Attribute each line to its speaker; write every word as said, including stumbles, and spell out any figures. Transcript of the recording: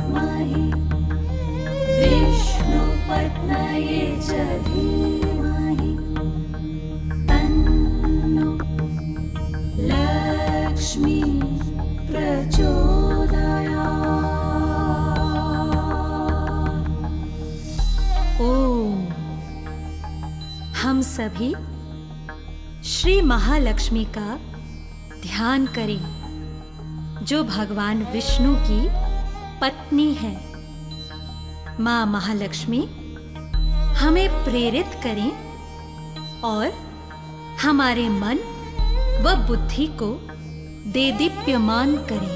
Speaker 1: विद्महे विष्णुपत्न्यै च धीमहि तन्नो लक्ष्मी प्रचोदयात्। ओम। हम सभी श्री महालक्ष्मी का ध्यान करें, जो भगवान विष्णु की पत्नी है। माँ महालक्ष्मी हमें प्रेरित करें और हमारे मन व बुद्धि को देदीप्यमान करें।